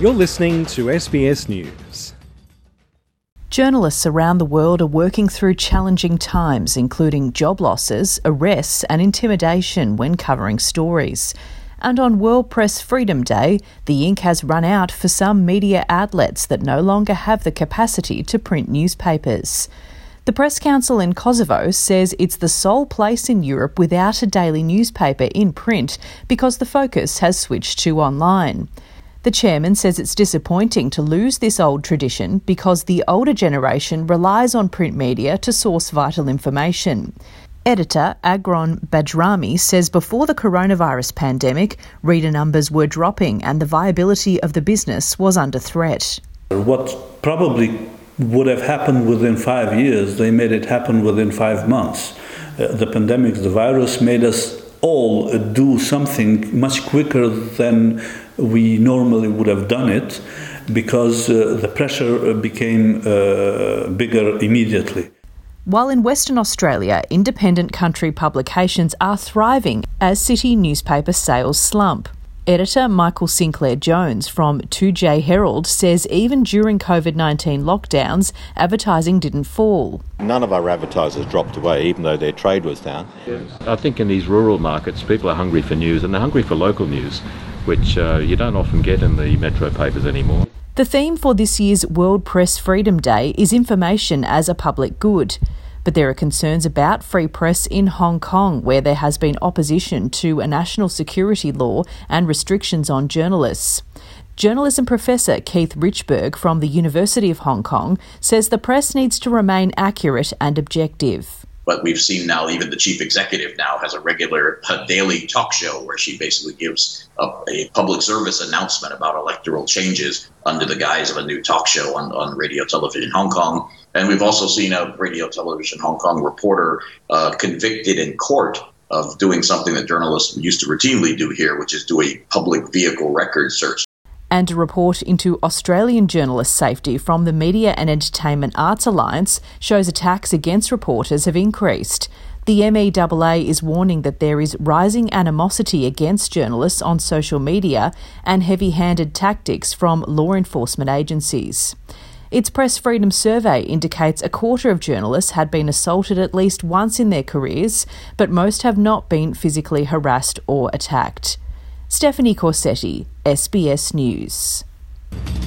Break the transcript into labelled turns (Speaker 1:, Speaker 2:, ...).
Speaker 1: You're listening to SBS News.
Speaker 2: Journalists around the world are working through challenging times, including job losses, arrests and intimidation when covering stories. And on World Press Freedom Day, the ink has run out for some media outlets that no longer have the capacity to print newspapers. The Press Council in Kosovo says it's the sole place in Europe without a daily newspaper in print because the focus has switched to online. The chairman says it's disappointing to lose this old tradition because the older generation relies on print media to source vital information. Editor Agron Bajrami says before the coronavirus pandemic, reader numbers were dropping and the viability of the business was under threat.
Speaker 3: What probably would have happened within 5 years, they made it happen within 5 months. The pandemic, the virus, made us all do something much quicker than we normally would have done it because the pressure became bigger immediately.
Speaker 2: While in Western Australia, independent country publications are thriving as city newspaper sales slump. Editor Michael Sinclair Jones from 2J Herald says even during COVID-19 lockdowns, advertising didn't fall.
Speaker 4: None of our advertisers dropped away, even though their trade was down.
Speaker 5: I think in these rural markets, people are hungry for news, and they're hungry for local news, which you don't often get in the metro papers anymore.
Speaker 2: The theme for this year's World Press Freedom Day is information as a public good. But there are concerns about free press in Hong Kong, where there has been opposition to a national security law and restrictions on journalists. Journalism professor Keith Richberg from the University of Hong Kong says the press needs to remain accurate and objective.
Speaker 6: But we've seen now even the chief executive now has a regular daily talk show where she basically gives a public service announcement about electoral changes under the guise of a new talk show on Radio Television Hong Kong. And we've also seen a Radio Television Hong Kong reporter convicted in court of doing something that journalists used to routinely do here, which is do a public vehicle record search.
Speaker 2: And a report into Australian journalist safety from the Media and Entertainment Arts Alliance shows attacks against reporters have increased. The MEAA is warning that there is rising animosity against journalists on social media and heavy-handed tactics from law enforcement agencies. Its Press Freedom Survey indicates a quarter of journalists had been assaulted at least once in their careers, but most have not been physically harassed or attacked. Stephanie Corsetti, SBS News.